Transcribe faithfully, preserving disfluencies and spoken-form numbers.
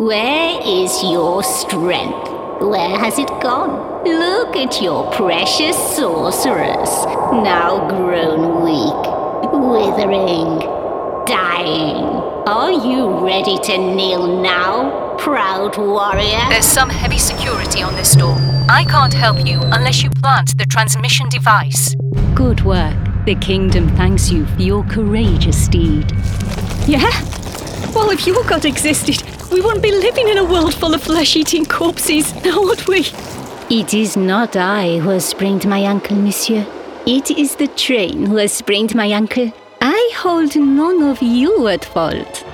Where is your strength? Where has it gone? Look at your precious sorceress, now grown weak, withering, dying. Are you ready to kneel now, proud warrior? There's some heavy security on this door. I can't help you unless you plant the transmission device. Good work. The kingdom thanks you for your courageous deed. Yeah? Well, if your god existed, we wouldn't be living in a world full of flesh-eating corpses, now would we? It is not I who has sprained my ankle, monsieur. It is the train who has sprained my ankle. I hold none of you at fault.